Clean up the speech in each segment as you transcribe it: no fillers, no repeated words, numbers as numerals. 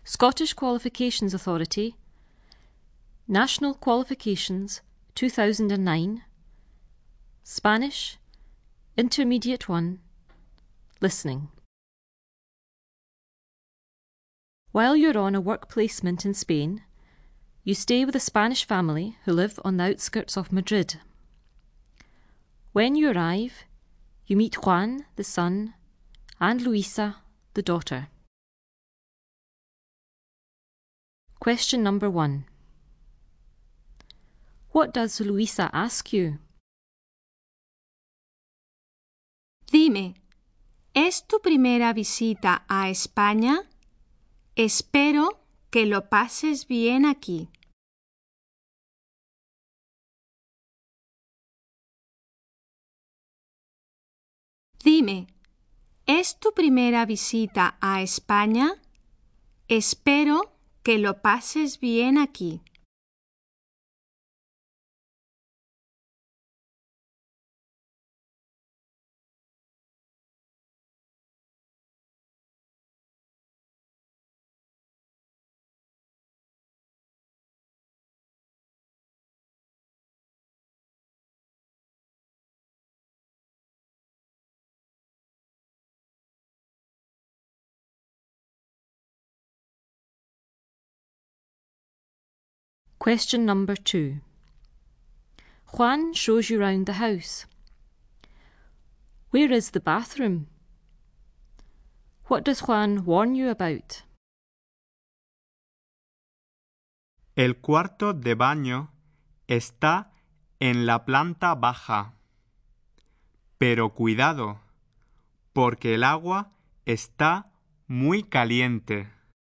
Scottish Qualifications Authority, National Qualifications 2009, Spanish, Intermediate 1, Listening. While you're on a work placement in Spain, you stay with a Spanish family who live on the outskirts of Madrid. When you arrive, you meet Juan, the son, and Luisa, the daughter. Question number 1. What does Luisa ask you? Dime, ¿es tu primera visita a España? Espero que lo pases bien aquí. Dime, ¿es tu primera visita a España? Espero que lo pases bien aquí. Question number 2. Juan shows you round the house. Where is the bathroom? What does Juan warn you about? El cuarto de baño está en la planta baja. Pero cuidado, porque el agua está muy caliente.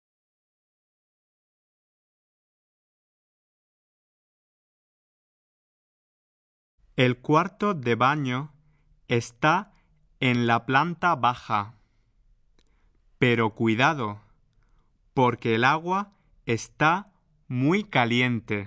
El cuarto de baño está en la planta baja. Pero cuidado, porque el agua está muy caliente.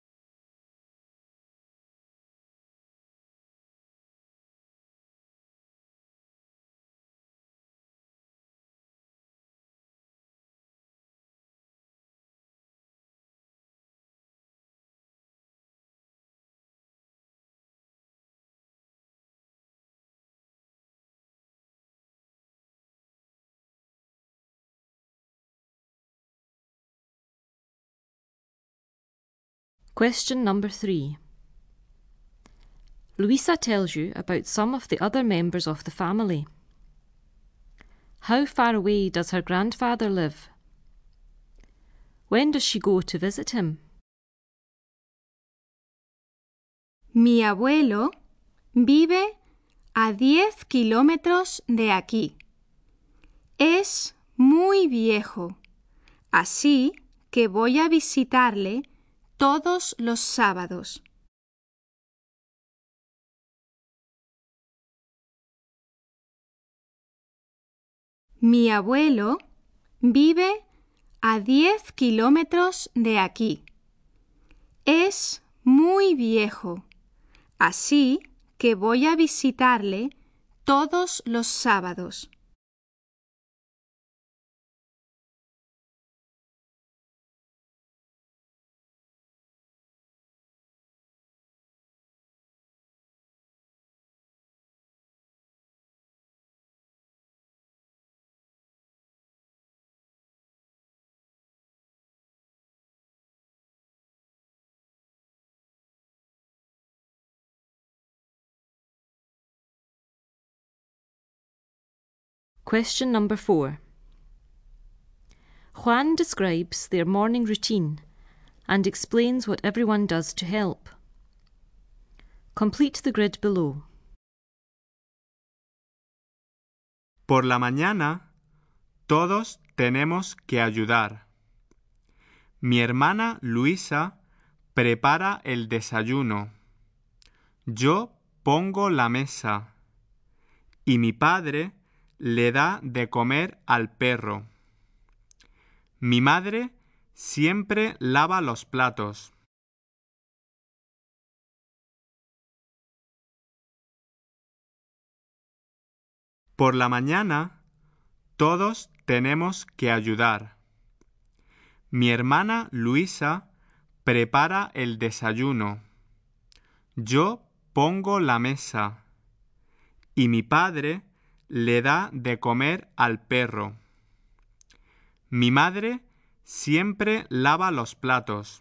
Question number 3. Luisa tells you about some of the other members of the family. How far away does her grandfather live? When does she go to visit him? Mi abuelo vive a 10 kilómetros de aquí. Es muy viejo, así que voy a visitarle todos los sábados. Mi abuelo vive a 10 kilómetros de aquí. Es muy viejo, así que voy a visitarle todos los sábados. Question number 4. Juan describes their morning routine and explains what everyone does to help. Complete the grid below. Por la mañana, todos tenemos que ayudar. Mi hermana Luisa prepara el desayuno. Yo pongo la mesa. Y mi padre le da de comer al perro. Mi madre siempre lava los platos. Por la mañana, todos tenemos que ayudar. Mi hermana Luisa prepara el desayuno. Yo pongo la mesa. Y mi padre le da de comer al perro. Mi madre siempre lava los platos.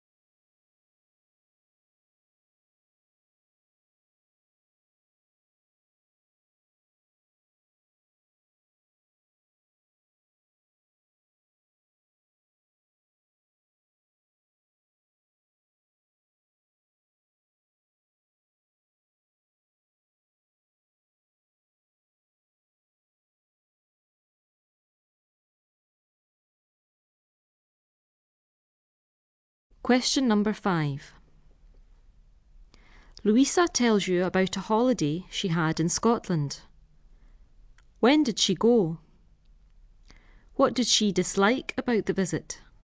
Question number 5. Louisa tells you about a holiday she had in Scotland. When did she go? What did she dislike about the visit?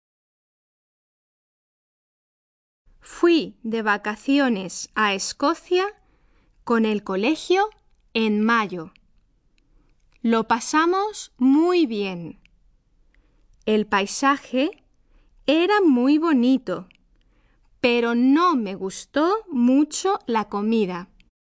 Fui de vacaciones a Escocia con el colegio en mayo. Lo pasamos muy bien. El paisaje era muy bonito, pero no me gustó mucho la comida.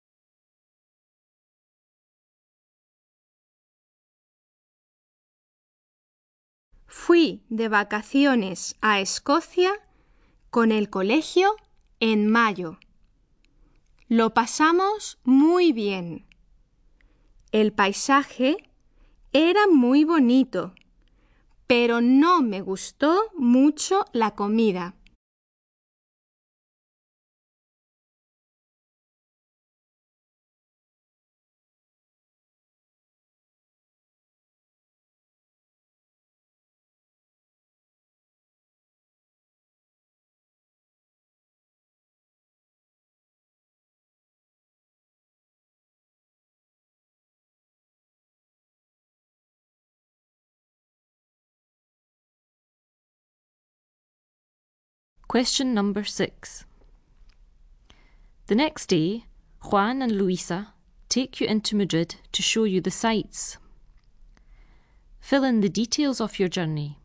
Fui de vacaciones a Escocia con el colegio en mayo. Lo pasamos muy bien. El paisaje era muy bonito, pero no me gustó mucho la comida. Question number 6. The next day, Juan and Luisa take you into Madrid to show you the sights. Fill in the details of your journey.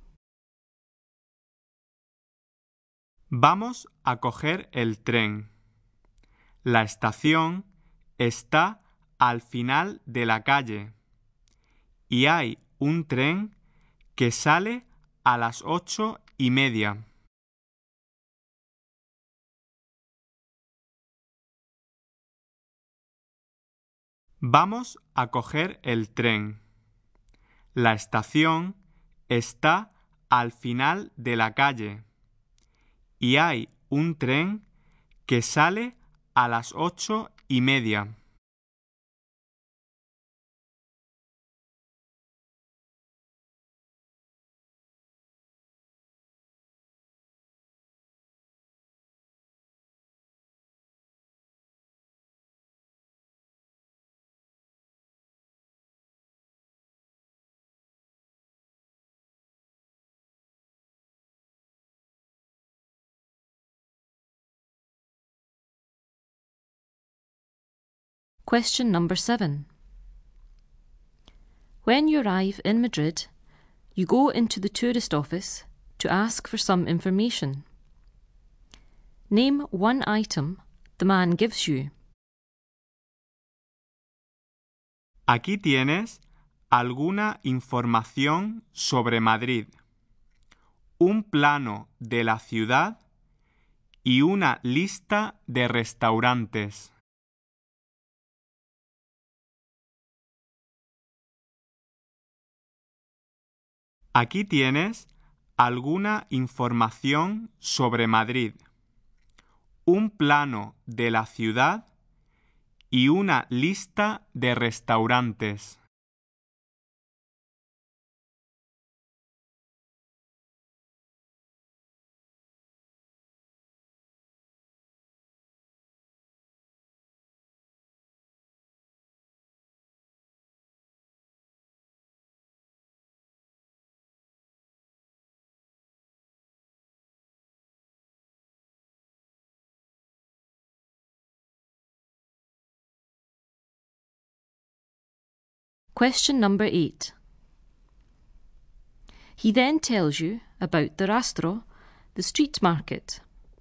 Vamos a coger el tren. La estación está al final de la calle y hay un tren que sale a las 8:30. Vamos a coger el tren. La estación está al final de la calle y hay un tren que sale a las 8:30. Question number 7. When you arrive in Madrid, you go into the tourist office to ask for some information. Name one item the man gives you. Aquí tienes alguna información sobre Madrid, un plano de la ciudad y una lista de restaurantes. Aquí tienes alguna información sobre Madrid, un plano de la ciudad y una lista de restaurantes. Question number 8. He then tells you about the rastro, the street market.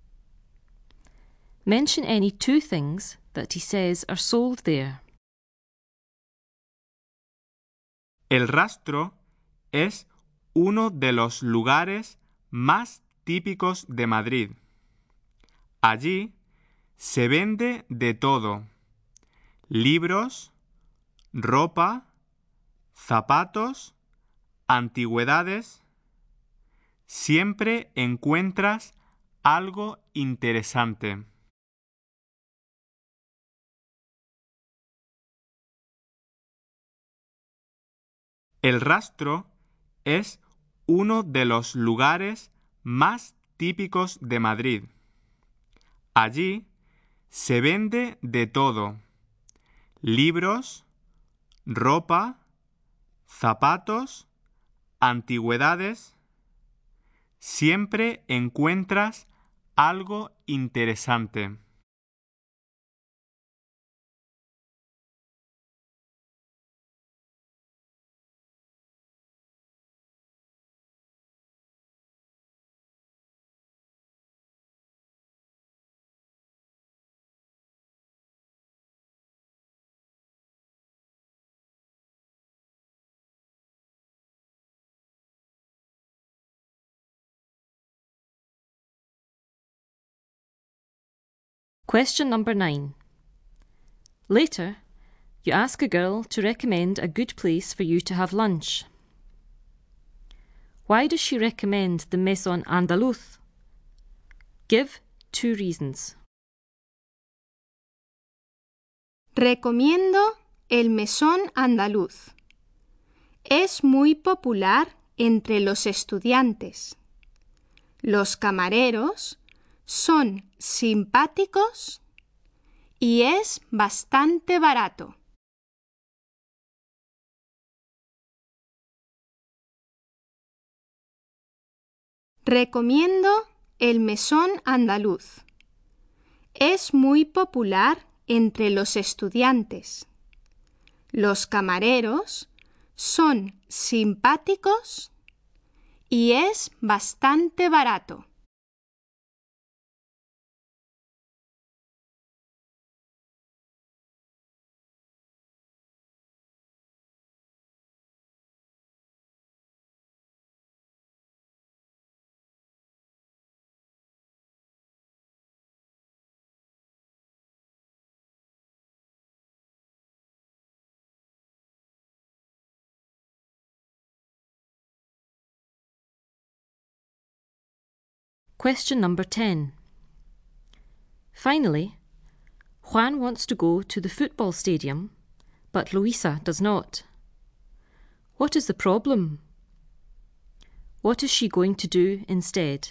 Mention any 2 things that he says are sold there. El rastro es uno de los lugares más típicos de Madrid. Allí se vende de todo: libros, ropa, zapatos, antigüedades. Siempre encuentras algo interesante. El rastro es uno de los lugares más típicos de Madrid. Allí se vende de todo: libros, ropa, zapatos, antigüedades. Siempre encuentras algo interesante. Question number 9. Later, you ask a girl to recommend a good place for you to have lunch. Why does she recommend the Mesón Andaluz? Give 2 reasons. Recomiendo el Mesón Andaluz. Es muy popular entre los estudiantes. Los camareros son simpáticos y es bastante barato. Recomiendo el Mesón Andaluz. Es muy popular entre los estudiantes. Los camareros son simpáticos y es bastante barato. Question number 10. Finally, Juan wants to go to the football stadium, but Luisa does not. What is the problem? What is she going to do instead?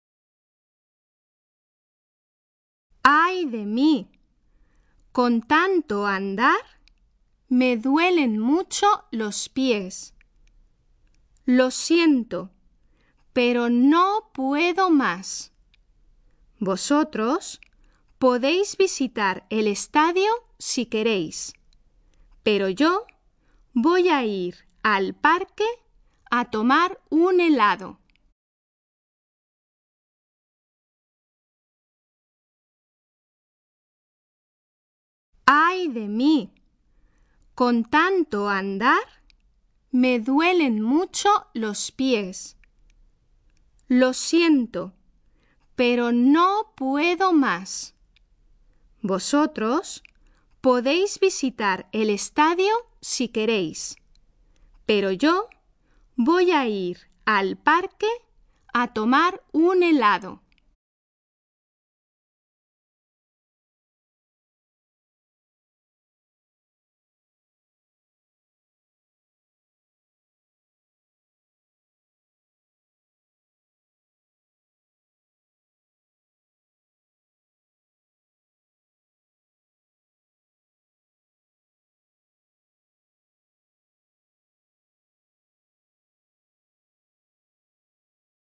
¡Ay de mí! Con tanto andar, me duelen mucho los pies. Lo siento, pero no puedo más. Vosotros podéis visitar el estadio si queréis, pero yo voy a ir al parque a tomar un helado. ¡Ay de mí! Con tanto andar, me duelen mucho los pies. Lo siento, pero no puedo más. Vosotros podéis visitar el estadio si queréis, pero yo voy a ir al parque a tomar un helado.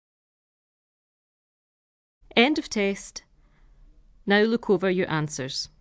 End of test. Now look over your answers.